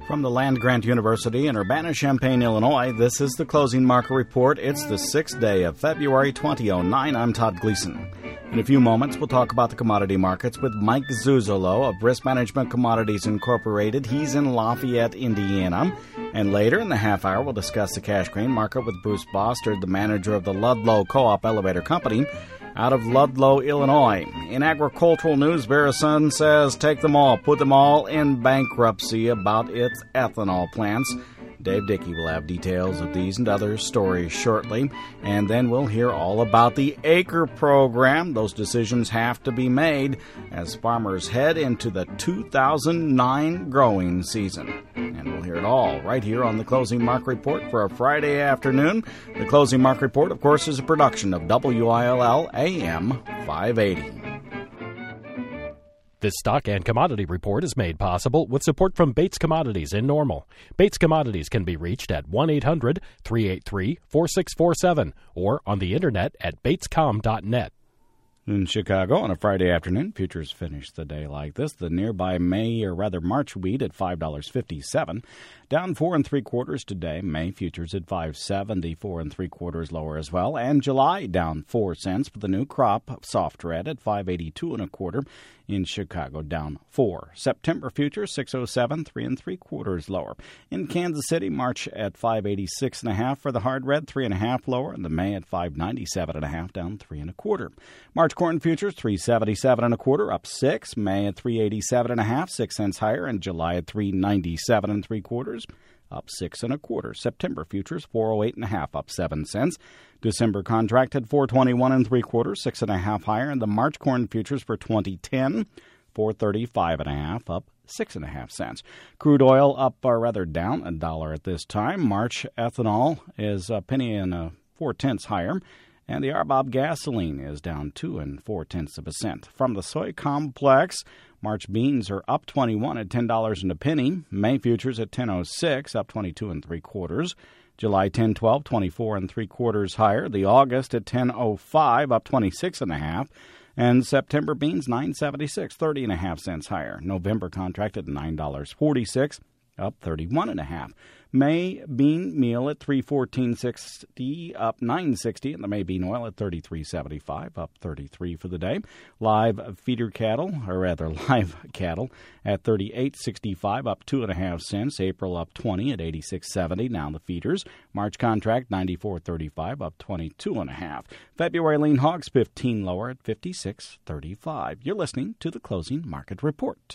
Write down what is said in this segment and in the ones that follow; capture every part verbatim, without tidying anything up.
From the land-grant University in Urbana-Champaign, Illinois, this is the Closing Market Report. It's the sixth day of February twenty oh nine. I'm Todd Gleason. In a few moments, we'll talk about the commodity markets with Mike Zuzolo of Risk Management Commodities Incorporated. He's in Lafayette, Indiana. And later in the half hour, we'll discuss the cash grain market with Bruce Bostard, the manager of the Ludlow Co-op Elevator Company out of Ludlow, Illinois. In agricultural news, Verison says take them all, put them all in bankruptcy about its ethanol plants. Dave Dickey will have details of these and other stories shortly. And then we'll hear all about the Acre program. Those decisions have to be made as farmers head into the two thousand nine growing season. And we'll hear it all right here on the Closing Market Report for a Friday afternoon. The Closing Market Report, of course, is a production of W I L L A M five eighty. This stock and commodity report is made possible with support from Bates Commodities in Normal. Bates Commodities can be reached at one eight hundred three eight three four six four seven or on the internet at bates com dot net. In Chicago on a Friday afternoon, futures finish the day like this. The nearby May, or rather March wheat at five dollars and fifty-seven cents, down four and three quarters today. May futures at five seventy, four and three quarters lower as well. And July down four cents with the new crop soft red at five eighty-two and a quarter. In Chicago, down four. September futures six oh seven, three and three quarters lower. In Kansas City, March at five eighty-six and a half for the hard red, three and a half lower. And the May at five ninety-seven and a half, down three and a quarter. March corn futures three seventy-seven and a quarter, up six. May at three eighty-seven and a half, six cents higher. And July at three ninety-seven and three quarters, up six and a quarter. September futures four oh eight and a half, up seven cents. December contract at four twenty-one and three quarters, six and a half higher. And the March corn futures for twenty ten, four thirty-five and a half, up six and a half cents. Crude oil up, or rather down a dollar at this time. March ethanol is a penny and a four tenths higher. And the R B O B gasoline is down two and four tenths of a cent. From the soy complex, March beans are up twenty-one at ten dollars and a penny. May futures at ten oh six, up twenty-two and three quarters. July ten twelve, twenty-four and three quarters higher. The August at ten oh five, up twenty-six and a half. And September beans nine seventy-six, thirty and a half cents higher. November contract at nine dollars and forty-six, up thirty-one and a half. May bean meal at three fourteen sixty, up nine sixty, and the May bean oil at thirty-three seventy-five, up thirty-three for the day. Live feeder cattle, or rather live cattle, at thirty-eight sixty-five, up two and a half cents. April up twenty at eighty-six seventy. Now the feeders. March contract ninety-four thirty-five, up twenty-two and a half. February lean hogs fifteen lower at fifty-six thirty-five. You're listening to the Closing Market Report.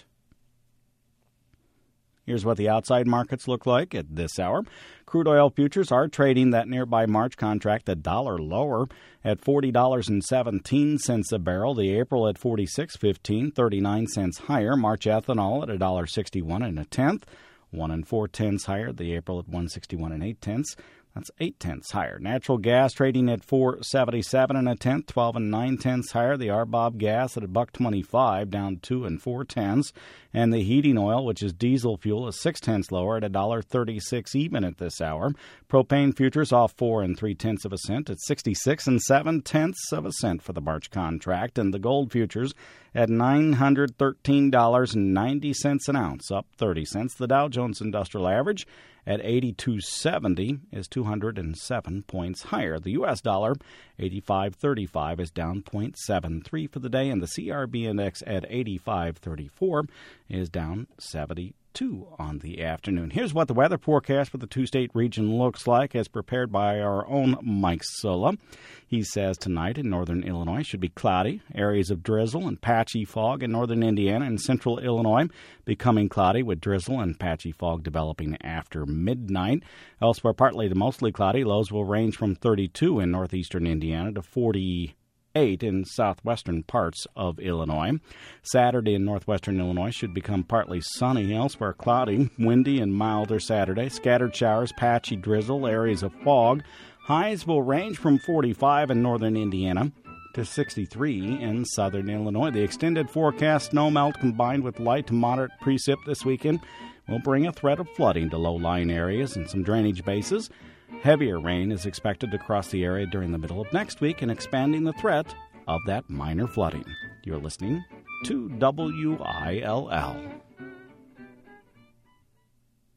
Here's what the outside markets look like at this hour. Crude oil futures are trading that nearby March contract a dollar lower at forty dollars and seventeen cents a barrel. The April at forty-six fifteen, thirty-nine cents higher. March ethanol at one dollar sixty-one and a tenth, one and four tenths higher. The April at one sixty-one and eight tenths. That's eight tenths higher. Natural gas trading at four seventy-seven and a tenth, twelve and nine tenths higher. The R B O B gas at a buck twenty-five, down two and four tenths, and the heating oil, which is diesel fuel, is six tenths lower at a dollar thirty-six even at this hour. Propane futures off four and three tenths of a cent at sixty-six and seven tenths of a cent for the March contract, and the gold futures at nine hundred thirteen dollars and ninety cents an ounce, up thirty cents. The Dow Jones Industrial Average at eighty-two seventy is two hundred seven points higher. The U S dollar, eighty-five thirty-five, is down zero point seven three for the day, and the C R B index at eighty-five thirty-four is down seventy-two on the afternoon. Here's what the weather forecast for the two-state region looks like as prepared by our own Mike Sola. He says tonight in northern Illinois should be cloudy, areas of drizzle and patchy fog in northern Indiana and central Illinois, becoming cloudy with drizzle and patchy fog developing after midnight. Elsewhere, partly to mostly cloudy, lows will range from thirty-two in northeastern Indiana to forty-eight in southwestern parts of Illinois. Saturday in northwestern Illinois should become partly sunny, elsewhere cloudy, windy and milder Saturday. Scattered showers, patchy drizzle, areas of fog. Highs will range from forty-five in northern Indiana to sixty-three in southern Illinois. The extended forecast snowmelt combined with light to moderate precip this weekend will bring a threat of flooding to low-lying areas and some drainage bases. Heavier rain is expected to cross the area during the middle of next week and expanding the threat of that minor flooding. You're listening to W I L L.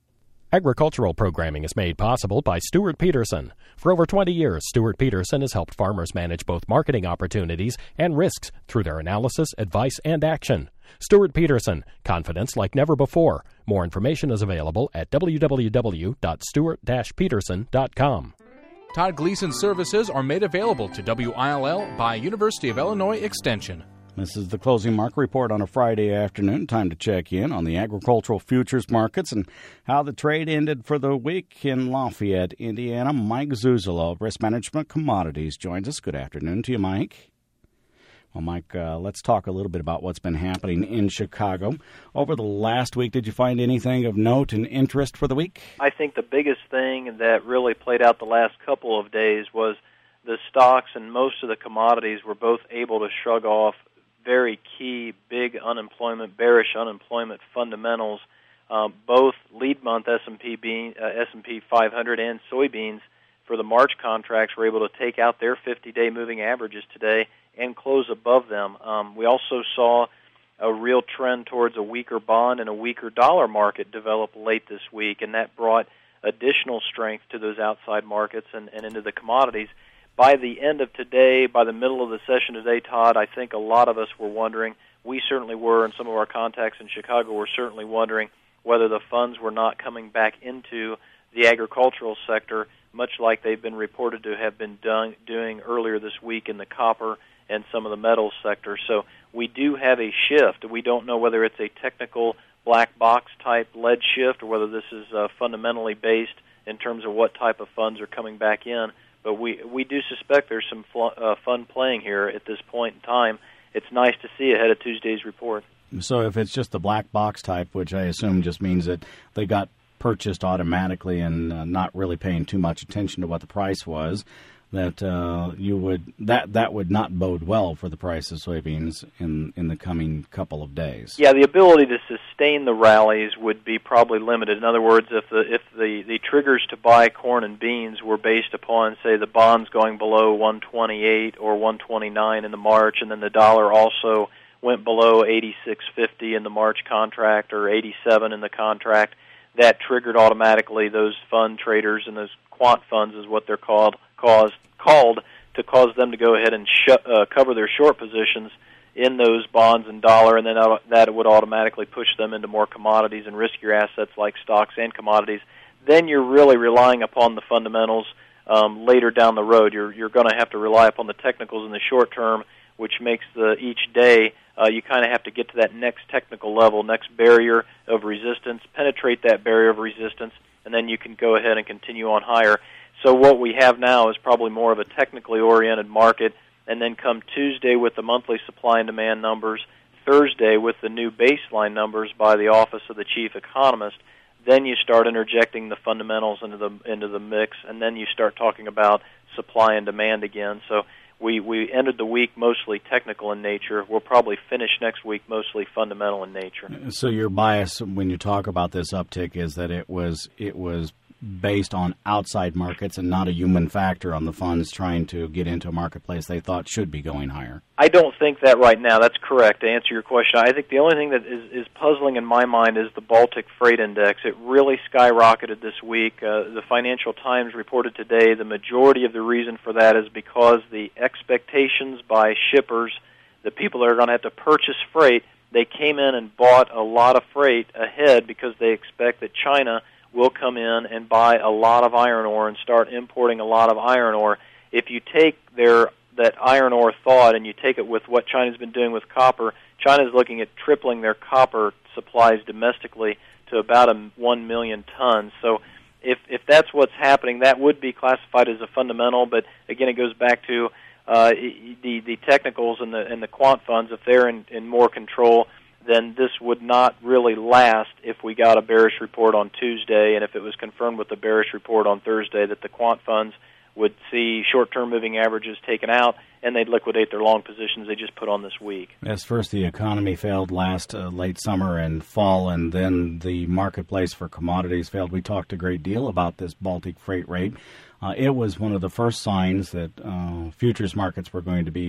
Agricultural programming is made possible by Stuart Peterson. For over twenty years, Stuart Peterson has helped farmers manage both marketing opportunities and risks through their analysis, advice, and action. Stuart Peterson, confidence like never before. More information is available at w w w dot stuart dash peterson dot com. Todd Gleason services are made available to W I L L by University of Illinois Extension. This is the closing market report on a Friday afternoon. Time to check in on the agricultural futures markets and how the trade ended for the week in Lafayette, Indiana. Mike Zuzolo of Risk Management Commodities joins us. Good afternoon to you, Mike. Well, Mike, uh, let's talk a little bit about what's been happening in Chicago. Over the last week, did you find anything of note and interest for the week? I think the biggest thing that really played out the last couple of days was the stocks and most of the commodities were both able to shrug off very key, big unemployment, bearish unemployment fundamentals. Um, both lead month S and P bean, uh, S and P five hundred and soybeans for the March contracts were able to take out their fifty-day moving averages today and close above them. Um, we also saw a real trend towards a weaker bond and a weaker dollar market develop late this week, and that brought additional strength to those outside markets and, and into the commodities. By the end of today, by the middle of the session today, Todd, I think a lot of us were wondering, we certainly were, and some of our contacts in Chicago were certainly wondering whether the funds were not coming back into the agricultural sector, much like they've been reported to have been done, doing earlier this week in the copper and some of the metals sector. So we do have a shift. We don't know whether it's a technical black box type lead shift or whether this is uh, fundamentally based in terms of what type of funds are coming back in. But we we do suspect there's some fl- uh, fun playing here at this point in time. It's nice to see ahead of Tuesday's report. So if it's just the black box type, which I assume just means that they got purchased automatically and uh, not really paying too much attention to what the price was, that uh, you would that that would not bode well for the price of soybeans in in the coming couple of days. Yeah, the ability to sustain the rallies would be probably limited. In other words, if the if the, the triggers to buy corn and beans were based upon, say, the bonds going below one twenty-eight or one twenty-nine in the March, and then the dollar also went below eighty-six fifty in the March contract or eighty-seven in the contract, that triggered automatically those fund traders, and those quant funds is what they're called, caused, called to cause them to go ahead and sh- uh, cover their short positions in those bonds and dollar, and then that would automatically push them into more commodities and riskier assets like stocks and commodities. Then you're really relying upon the fundamentals um, later down the road. You're, you're going to have to rely upon the technicals in the short term, which makes the each day uh, you kind of have to get to that next technical level, next barrier of resistance, penetrate that barrier of resistance, and then you can go ahead and continue on higher. So what we have now is probably more of a technically oriented market, and then come Tuesday with the monthly supply and demand numbers, Thursday with the new baseline numbers by the Office of the Chief Economist, then you start interjecting the fundamentals into the into the mix, and then you start talking about supply and demand again. So we, we ended the week mostly technical in nature. We'll probably finish next week mostly fundamental in nature. So your bias when you talk about this uptick is that it was it was based on outside markets and not a human factor on the funds trying to get into a marketplace they thought should be going higher. I don't think that right now. That's correct. To answer your question, I think the only thing that is, is puzzling in my mind is the Baltic Freight Index. It really skyrocketed this week. Uh, the Financial Times reported today the majority of the reason for that is because the expectations by shippers, the people that are going to have to purchase freight, they came in and bought a lot of freight ahead because they expect that China will come in and buy a lot of iron ore and start importing a lot of iron ore. If you take their that iron ore thought and you take it with what China's been doing with copper, China's looking at tripling their copper supplies domestically to about a one million tons. So if if that's what's happening, that would be classified as a fundamental, but again, it goes back to uh, the the technicals and the and the quant funds. If they're in, in more control, then this would not really last if we got a bearish report on Tuesday, and if it was confirmed with the bearish report on Thursday that the quant funds would see short-term moving averages taken out, and they'd liquidate their long positions they just put on this week. As first the economy failed last uh, late summer and fall, and then the marketplace for commodities failed. We talked a great deal about this Baltic freight rate. Uh, it was one of the first signs that uh, futures markets were going to be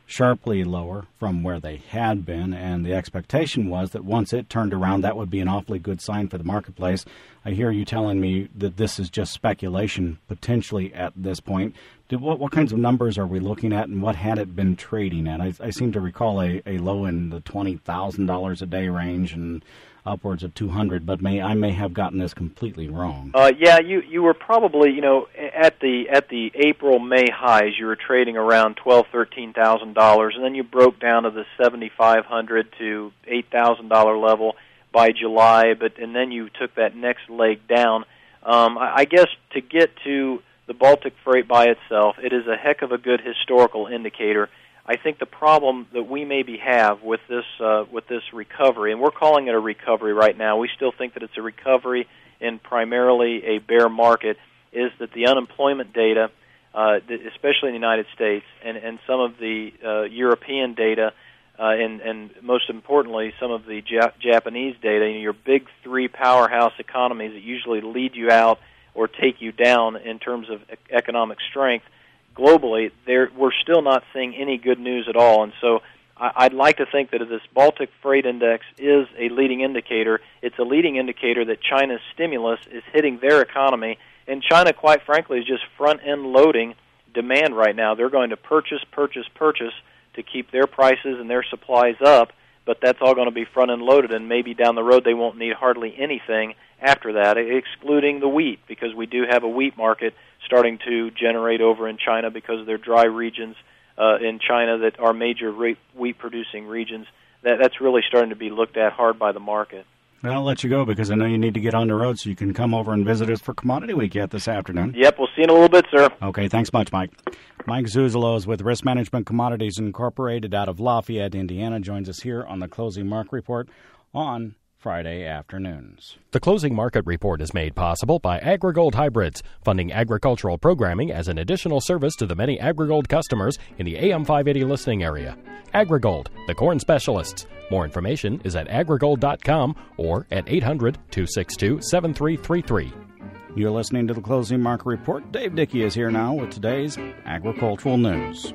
sharply lower from where they had been, and the expectation was that once it turned around, that would be an awfully good sign for the marketplace. I hear you telling me that this is just speculation potentially at this point. Did, what, what kinds of numbers are we looking at, and what had it been trading at? I, I seem to recall a, a low in the twenty thousand dollars a day range and upwards of two hundred, but may I may have gotten this completely wrong. Uh, yeah, you you were probably, you know, at the at the April May highs, you were trading around twelve thirteen thousand dollars, and then you broke down to the seventy five hundred to eight thousand dollar level by July. But and then you took that next leg down. Um, I, I guess to get to the Baltic freight by itself, it is a heck of a good historical indicator. I think the problem that we maybe have with this uh, with this recovery, and we're calling it a recovery right now, we still think that it's a recovery in primarily a bear market, is that the unemployment data, uh, especially in the United States, and, and some of the uh, European data, uh, and, and most importantly, some of the Jap- Japanese data, you know, your big three powerhouse economies that usually lead you out or take you down in terms of e- economic strength, globally, there we're still not seeing any good news at all. And so I, I'd like to think that this Baltic Freight Index is a leading indicator. It's a leading indicator that China's stimulus is hitting their economy. And China, quite frankly, is just front-end loading demand right now. They're going to purchase, purchase, purchase to keep their prices and their supplies up, but that's all going to be front-end loaded, and maybe down the road they won't need hardly anything after that, excluding the wheat, because we do have a wheat market starting to generate over in China because of their dry regions uh, in China that are major wheat-producing regions. That, that's really starting to be looked at hard by the market. Well, I'll let you go because I know you need to get on the road so you can come over and visit us for Commodity Week yet this afternoon. Yep, we'll see you in a little bit, sir. Okay, thanks much, Mike. Mike Zuzolo is with Risk Management Commodities Incorporated out of Lafayette, Indiana, joins us here on the Closing Market Report on Friday afternoons. The Closing Market Report is made possible by AgriGold Hybrids, funding agricultural programming as an additional service to the many AgriGold customers in the A M five eighty listening area. AgriGold, the corn specialists. More information is at agrigold dot com or at eight hundred, two six two, seven three three three. You're listening to the Closing Market Report. Dave Dickey is here now with today's agricultural news.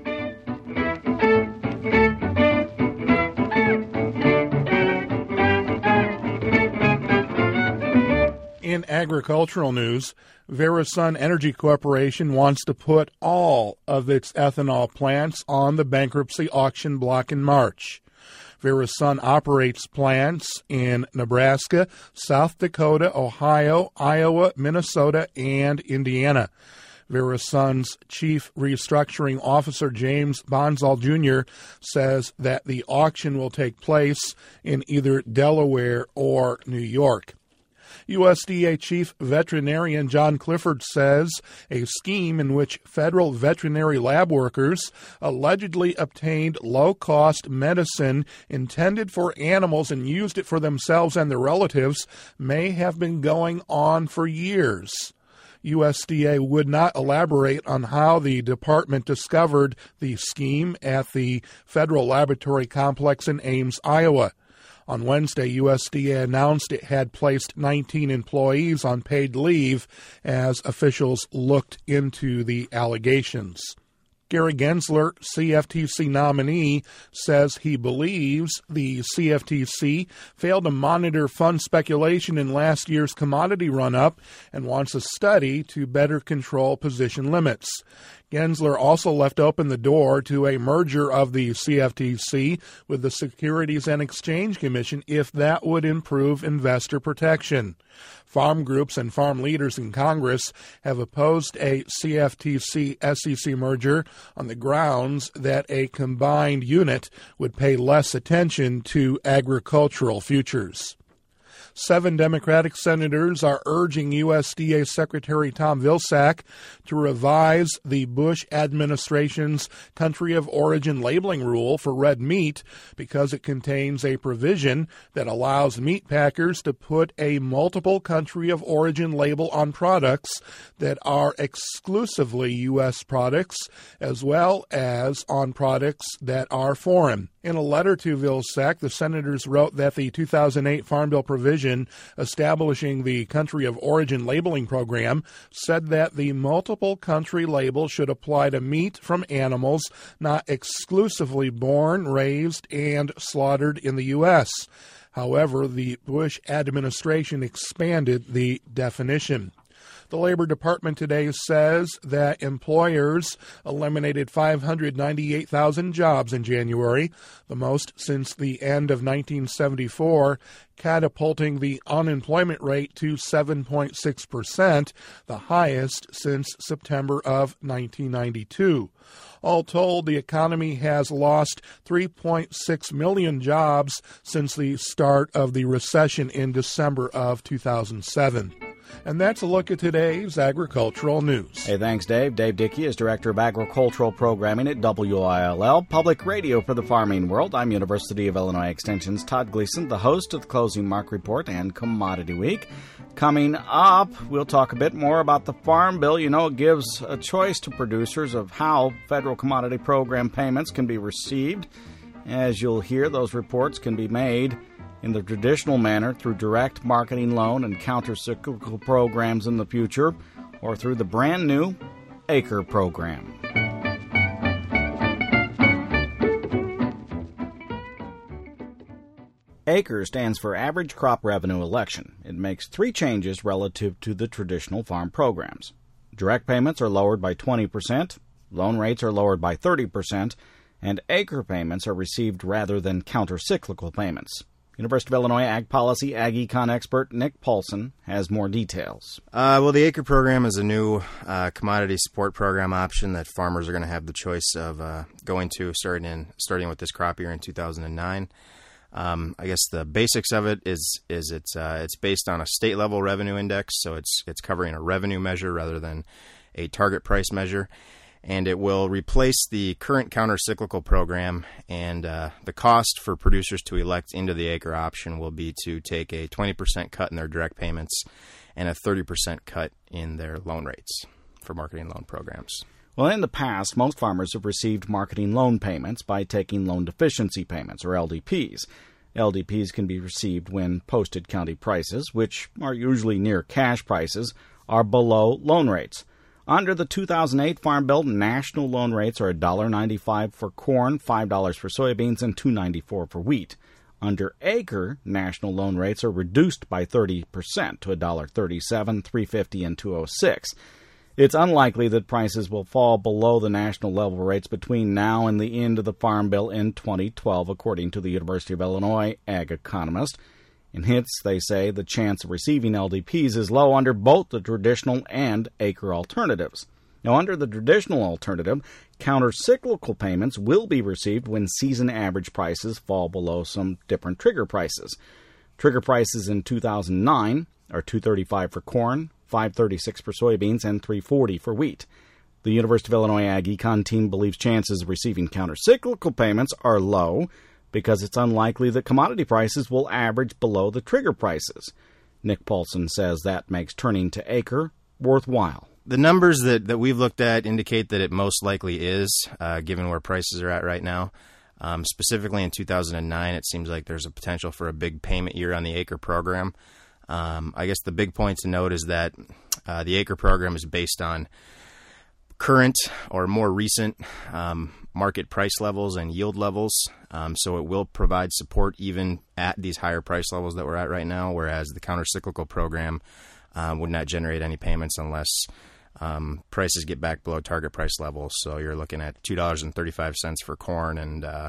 In agricultural news, Verasun Energy Corporation wants to put all of its ethanol plants on the bankruptcy auction block in March. Verasun operates plants in Nebraska, South Dakota, Ohio, Iowa, Minnesota, and Indiana. Verasun's Chief Restructuring Officer James Bonzal Junior says that the auction will take place in either Delaware or New York. U S D A Chief Veterinarian John Clifford says a scheme in which federal veterinary lab workers allegedly obtained low-cost medicine intended for animals and used it for themselves and their relatives may have been going on for years. U S D A would not elaborate on how the department discovered the scheme at the Federal Laboratory Complex in Ames, Iowa. On Wednesday, U S D A announced it had placed nineteen employees on paid leave as officials looked into the allegations. Gary Gensler, C F T C nominee, says he believes the C F T C failed to monitor fund speculation in last year's commodity run-up and wants a study to better control position limits. Gensler also left open the door to a merger of the C F T C with the Securities and Exchange Commission if that would improve investor protection. Farm groups and farm leaders in Congress have opposed a C F T C S E C merger on the grounds that a combined unit would pay less attention to agricultural futures. Seven Democratic senators are urging U S D A Secretary Tom Vilsack to revise the Bush administration's country of origin labeling rule for red meat because it contains a provision that allows meat packers to put a multiple country of origin label on products that are exclusively U S products as well as on products that are foreign. In a letter to Vilsack, the senators wrote that the two thousand eight Farm Bill provision division establishing the country of origin labeling program said that the multiple country label should apply to meat from animals not exclusively born, raised, and slaughtered in the U S. However, the Bush administration expanded the definition. The Labor Department today says that employers eliminated five hundred ninety-eight thousand jobs in January, the most since the end of nineteen seventy-four, catapulting the unemployment rate to seven point six percent, the highest since September of nineteen ninety-two. All told, the economy has lost three point six million jobs since the start of the recession in December of two thousand seven. And that's a look at today's agricultural news. Hey, thanks, Dave. Dave Dickey is Director of Agricultural Programming at W I L L, Public Radio for the Farming World. I'm University of Illinois Extension's Todd Gleason, the host of the Closing Mark Report and Commodity Week. Coming up, we'll talk a bit more about the Farm Bill. You know, it gives a choice to producers of how federal commodity program payments can be received. As you'll hear, those reports can be made in the traditional manner through direct marketing loan and counter-cyclical programs in the future, or through the brand new ACRE program. ACRE stands for Average Crop Revenue Election. It makes three changes relative to the traditional farm programs. Direct payments are lowered by twenty percent, loan rates are lowered by thirty percent, and ACRE payments are received rather than counter-cyclical payments. University of Illinois Ag Policy Ag Econ expert Nick Paulson has more details. Uh, well, the ACRE program is a new uh, commodity support program option that farmers are going to have the choice of uh, going to starting in starting with this crop year in two thousand nine. Um, I guess the basics of it is is it's uh, it's based on a state level revenue index, so it's it's covering a revenue measure rather than a target price measure. And it will replace the current counter-cyclical program, and uh, the cost for producers to elect into the ACRE option will be to take a twenty percent cut in their direct payments and a thirty percent cut in their loan rates for marketing loan programs. Well, in the past, most farmers have received marketing loan payments by taking loan deficiency payments, or L D Ps. L D Ps can be received when posted county prices, which are usually near cash prices, are below loan rates. Under the two thousand eight Farm Bill, national loan rates are one dollar ninety-five for corn, five dollars for soybeans, and two dollars and ninety-four cents for wheat. Under ACRE, national loan rates are reduced by thirty percent to one dollar thirty-seven, three dollars and fifty cents, and two dollars and six cents. It's unlikely that prices will fall below the national level rates between now and the end of the Farm Bill in twenty twelve, according to the University of Illinois ag economist. In H I T S, they say the chance of receiving L D Ps is low under both the traditional and ACRE alternatives. Now, under the traditional alternative, counter-cyclical payments will be received when season average prices fall below some different trigger prices. Trigger prices in two thousand nine are two dollars and thirty-five cents for corn, five dollars and thirty-six cents for soybeans, and three dollars and forty cents for wheat. The University of Illinois Ag Econ team believes chances of receiving counter-cyclical payments are low because it's unlikely that commodity prices will average below the trigger prices. Nick Paulson says that makes turning to ACRE worthwhile. The numbers that, that we've looked at indicate that it most likely is, uh, given where prices are at right now. Um, specifically in two thousand nine, it seems like there's a potential for a big payment year on the ACRE program. Um, I guess the big point to note is that uh, the ACRE program is based on current or more recent um, market price levels and yield levels. Um, so it will provide support even at these higher price levels that we're at right now, whereas the counter-cyclical program um, would not generate any payments unless um, prices get back below target price levels. So you're looking at two dollars and thirty-five cents for corn and uh,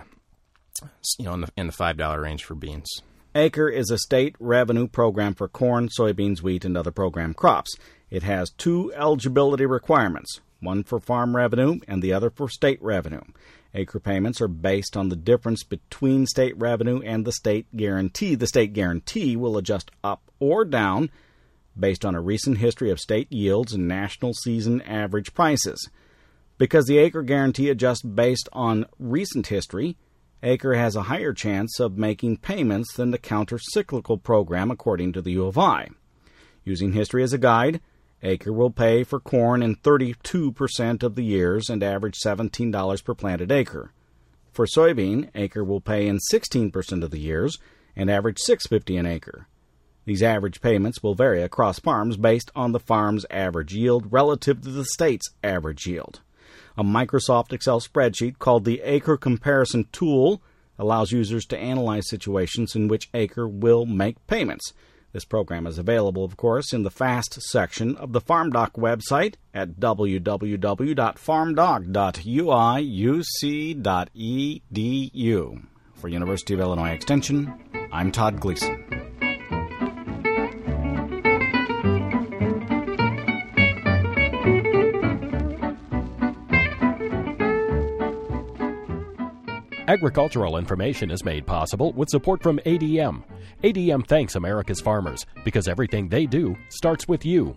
you know in the, in the five dollars range for beans. ACRE is a state revenue program for corn, soybeans, wheat, and other program crops. It has two eligibility requirements, one for farm revenue and the other for state revenue. ACRE payments are based on the difference between state revenue and the state guarantee. The state guarantee will adjust up or down based on a recent history of state yields and national season average prices. Because the ACRE guarantee adjusts based on recent history, ACRE has a higher chance of making payments than the counter-cyclical program, according to the U of I. Using history as a guide, ACRE will pay for corn in thirty-two percent of the years and average seventeen dollars per planted acre. For soybean, ACRE will pay in sixteen percent of the years and average six dollars and fifty cents an acre. These average payments will vary across farms based on the farm's average yield relative to the state's average yield. A Microsoft Excel spreadsheet called the Acre Comparison Tool allows users to analyze situations in which Acre will make payments. This program is available, of course, in the FAST section of the FarmDoc website at w w w dot farmdoc dot u i u c dot e d u. For University of Illinois Extension, I'm Todd Gleason. Agricultural information is made possible with support from A D M. A D M thanks America's farmers because everything they do starts with you.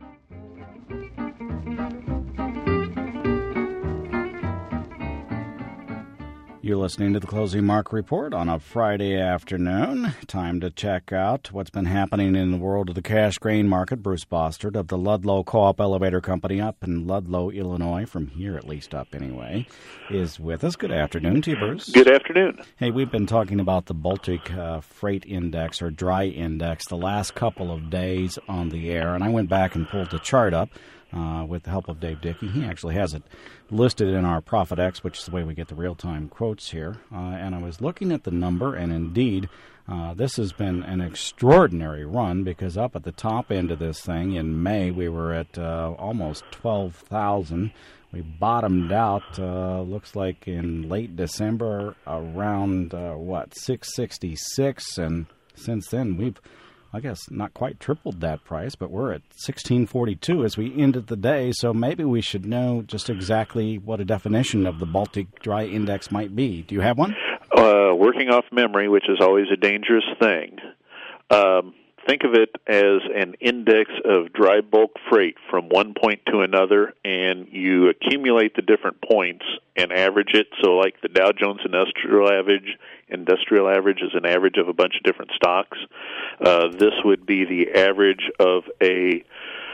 You're listening to the Closing Mark Report on a Friday afternoon. Time to check out what's been happening in the world of the cash grain market. Bruce Bostard of the Ludlow Co-op Elevator Company up in Ludlow, Illinois, from here at least up anyway, is with us. Good afternoon to you, Bruce. Good afternoon. Hey, we've been talking about the Baltic uh, Freight Index or Dry Index the last couple of days on the air, and I went back and pulled the chart up. Uh, with the help of Dave Dickey. He actually has it listed in our ProfitX, which is the way we get the real-time quotes here. Uh, and I was looking at the number, and indeed, uh, this has been an extraordinary run because up at the top end of this thing in May, we were at uh, almost twelve thousand. We bottomed out, uh, looks like in late December, around, uh, what, six sixty-six, and since then we've I guess not quite tripled that price, but we're at sixteen forty-two as we ended the day, so maybe we should know just exactly what a definition of the Baltic Dry Index might be. Do you have one? Uh, working off memory, which is always a dangerous thing. Um, think of it as an index of dry bulk freight from one point to another, and you accumulate the different points and average it. So like the Dow Jones Industrial Average, industrial average is an average of a bunch of different stocks. Uh, this would be the average of a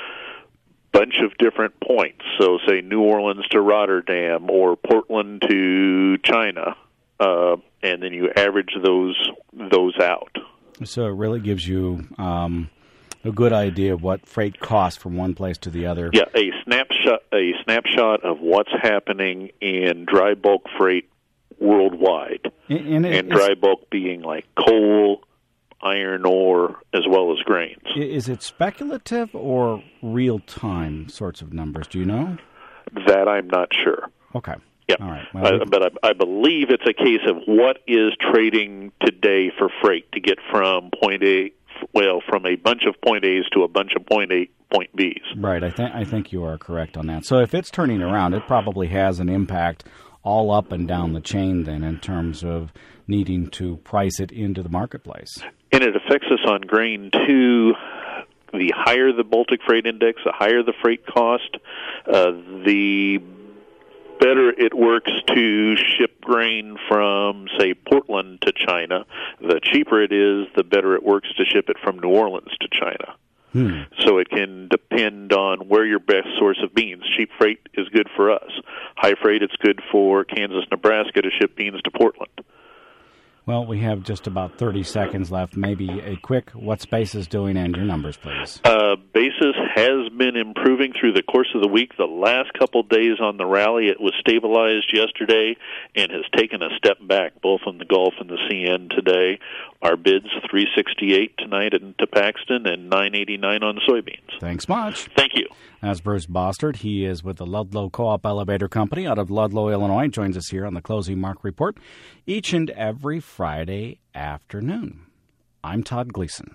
bunch of different points. So say New Orleans to Rotterdam or Portland to China, uh, and then you average those those out. So it really gives you um, a good idea of what freight costs from one place to the other. Yeah, a snapshot a snapshot of what's happening in dry bulk freight worldwide, and, it, and dry bulk being like coal, iron ore, as well as grains. Is it speculative or real-time sorts of numbers? Do you know? That I'm not sure. Okay. Yeah, all right. Well, uh, but I, I believe it's a case of what is trading today for freight to get from point A, well, from a bunch of point A's to a bunch of point A, point B's. Right. I think I think you are correct on that. So if it's turning around, it probably has an impact all up and down the chain then in terms of needing to price it into the marketplace. And it affects us on grain too. The higher the Baltic Freight Index, the higher the freight cost, uh, the better it works to ship grain from, say, Portland to China. The cheaper it is, the better it works to ship it from New Orleans to China. Hmm. So it can depend on where your best source of beans. Cheap freight is good for us. High freight, it's good for Kansas, Nebraska to ship beans to Portland. Well, we have just about thirty seconds left. Maybe a quick, what's Basis doing, and your numbers, please. Uh, Basis has been improving through the course of the week. The last couple days on the rally, it was stabilized yesterday and has taken a step back, both on the Gulf and the C N today. Our bids, three sixty-eight tonight into Paxton and nine eighty-nine on soybeans. Thanks much. Thank you. That's Bruce Bostard. He is with the Ludlow Co-op Elevator Company out of Ludlow, Illinois. Joins us here on the Closing Mark Report each and every Friday afternoon. I'm Todd Gleason.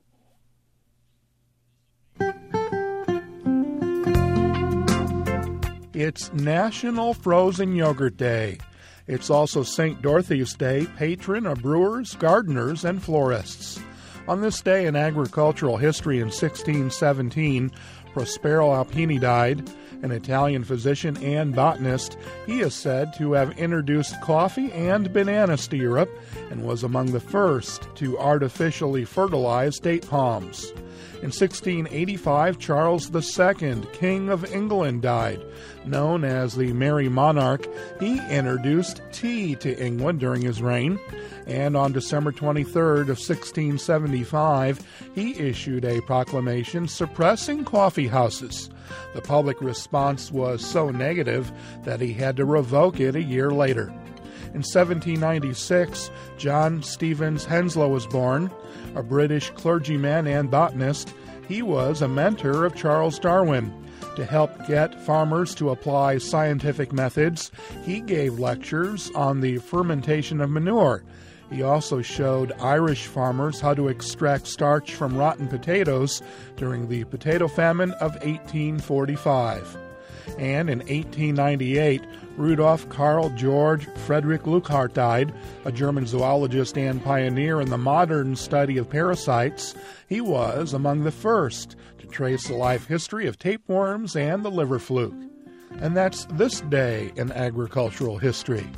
It's National Frozen Yogurt Day. It's also Saint Dorothy's Day, patron of brewers, gardeners, and florists. On this day in agricultural history in sixteen seventeen, Prospero Alpini died. An Italian physician and botanist, he is said to have introduced coffee and bananas to Europe and was among the first to artificially fertilize date palms. In sixteen eighty-five, Charles the Second, King of England, died. Known as the Merry Monarch, he introduced tea to England during his reign. And on December twenty-third of sixteen seventy-five, he issued a proclamation suppressing coffee houses. The public response was so negative that he had to revoke it a year later. In seventeen ninety-six, John Stevens Henslow was born, a British clergyman and botanist. He was a mentor of Charles Darwin. To help get farmers to apply scientific methods, he gave lectures on the fermentation of manure. He also showed Irish farmers how to extract starch from rotten potatoes during the potato famine of eighteen forty-five. And in eighteen ninety-eight, Rudolf Karl Georg Friedrich Leuckart died, a German zoologist and pioneer in the modern study of parasites. He was among the first to trace the life history of tapeworms and the liver fluke. And that's this day in agricultural history.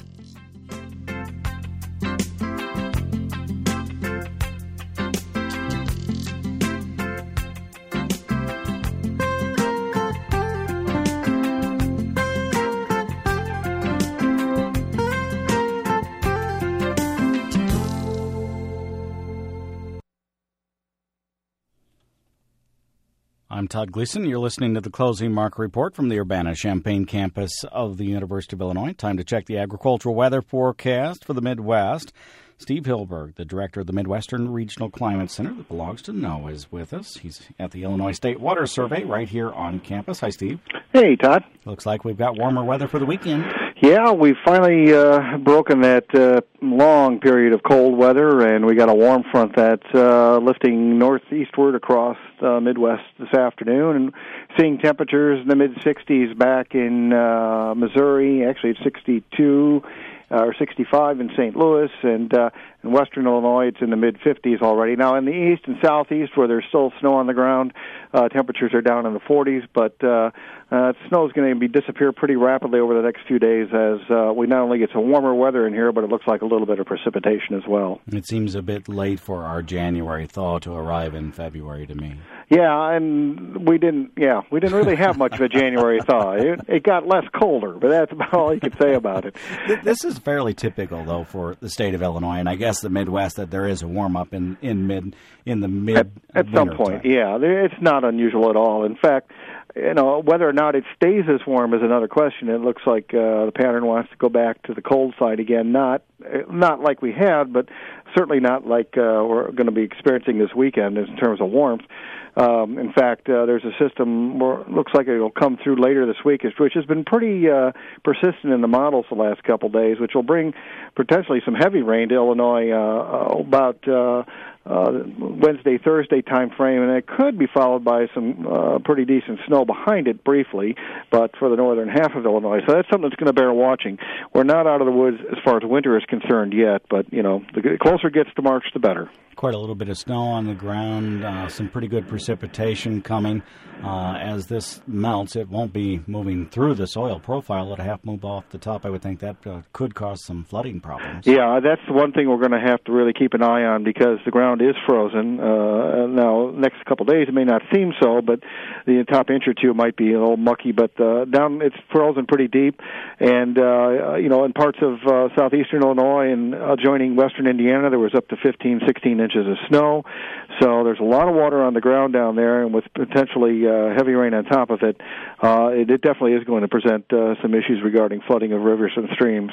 I'm Todd Gleason. You're listening to the Closing Market Report from the Urbana-Champaign campus of the University of Illinois. Time to check the agricultural weather forecast for the Midwest. Steve Hilberg, the director of the Midwestern Regional Climate Center that belongs to NOAA, is with us. He's at the Illinois State Water Survey right here on campus. Hi, Steve. Hey, Todd. Looks like we've got warmer weather for the weekend. Yeah, we've finally uh, broken that uh, long period of cold weather, and we got a warm front that's uh, lifting northeastward across the Midwest this afternoon, and seeing temperatures in the mid-sixties back in uh, Missouri. Actually, it's sixty-two uh, or sixty-five in Saint Louis, and uh, in western Illinois, it's in the mid-fifties already. Now, in the east and southeast, where there's still snow on the ground, uh, temperatures are down in the forties, but uh, uh, snow is going to be disappear pretty rapidly over the next few days as uh, we not only get some warmer weather in here, but it looks like a little bit of precipitation as well. It seems a bit late for our January thaw to arrive in February to me. Yeah, and we didn't. Yeah, we didn't really have much of a January thaw. It, it got less colder, but that's about all you can say about it. This is fairly typical, though, for the state of Illinois, and I guess the Midwest, that there is a warm up in in mid in the mid at, at some point. Time. Yeah, it's not unusual at all. In fact, you know, whether or not it stays this warm is another question. It looks like uh, the pattern wants to go back to the cold side again. Not not like we had, but certainly not like uh, we're going to be experiencing this weekend in terms of warmth. Um, in fact, uh, there's a system where it looks like it will come through later this week, which has been pretty uh, persistent in the models the last couple of days, which will bring potentially some heavy rain to Illinois uh, about uh, uh, Wednesday, Thursday time frame, and it could be followed by some uh, pretty decent snow behind it briefly, but for the northern half of Illinois. So that's something that's going to bear watching. We're not out of the woods as far as winter is concerned yet, but, you know, the closer it gets to March, the better. Quite a little bit of snow on the ground, uh, some pretty good precipitation coming. Uh, as this melts, it won't be moving through the soil profile. It'll have to move off the top. I would think that uh, could cause some flooding problems. Yeah, that's one thing we're going to have to really keep an eye on because the ground is frozen. Uh, now, next couple of days it may not seem so, but the top inch or two might be a little mucky. But uh, down, it's frozen pretty deep, and uh, you know, in parts of uh, southeastern Illinois and adjoining western Indiana, there was up to fifteen, sixteen inches of snow. So there's a lot of water on the ground down there, and with potentially uh, heavy rain on top of it, uh, it, it definitely is going to present uh, some issues regarding flooding of rivers and streams.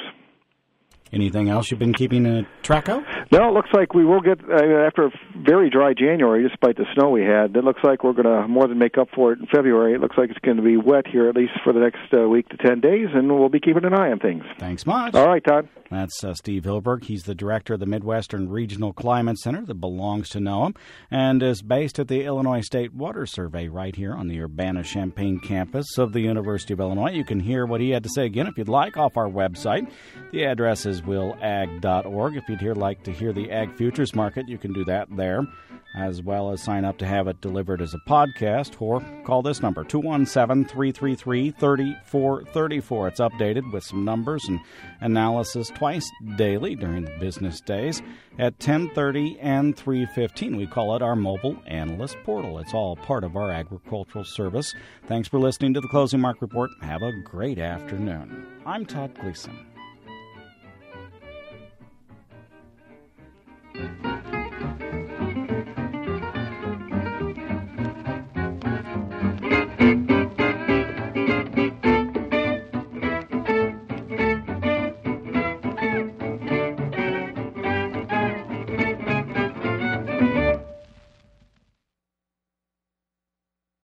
Anything else you've been keeping a track of? No, it looks like we will get, uh, after a very dry January, despite the snow we had, it looks like we're going to more than make up for it in February. It looks like it's going to be wet here, at least for the next uh, week to ten days, and we'll be keeping an eye on things. Thanks much. All right, Todd. That's uh, Steve Hilberg. He's the director of the Midwestern Regional Climate Center that belongs to NOAA and is based at the Illinois State Water Survey right here on the Urbana-Champaign campus of the University of Illinois. You can hear what he had to say again if you'd like off our website. The address is will ag dot org. If you'd hear, like to hear the Ag Futures Market, you can do that there, as well as sign up to have it delivered as a podcast, or call this number, two one seven, three three three, three four three four. It's updated with some numbers and analysis twice daily during the business days at ten thirty and three fifteen. We call it our mobile analyst portal. It's all part of our agricultural service. Thanks for listening to the Closing Market Report. Have a great afternoon. I'm Todd Gleason.